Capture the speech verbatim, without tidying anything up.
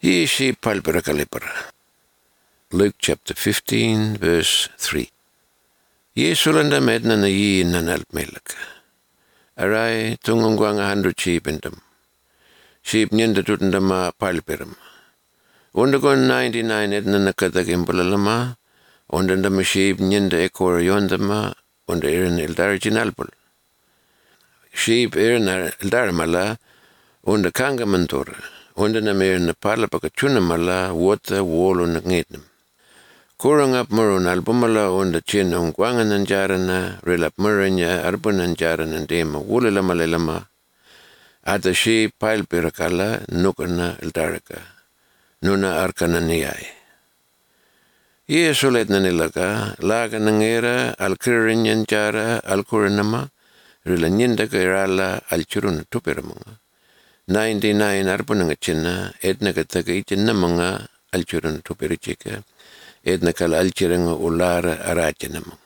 Ye sheep palpera kalipera. Luke chapter fifteen, verse three. Ye sulanda medna na ye nanal melak. Arai tungungwang a hundred sheep in them. Sheep nyenda tutundama palperam. Undagon ninety-nine edna nakatagimbulama. Undandama sheep nyenda ekor yondama. Unda irin ildarjinalpul. Sheep irin ildarmala. Unda kangamantor. Unda namir na palapakachunamala. Water wall na ngitnam. Kurang up murun albumala unda chin ungwangan nanjarana. Rilap muranya arbun nanjarana dema. Wulala malalama. Ata sheep palpirakala nukana ildaraka. Nuna arkana niyay. Ie sulet na nilaga. Laga nangira alkirinyan jara alkurinama. Rila nyindaka irala alchurun tupiramanga. ninety-nine arpunanga china, edna kataka ichina mga alchurun tupirichika, edna kala alchiranga ulara arachinamanga.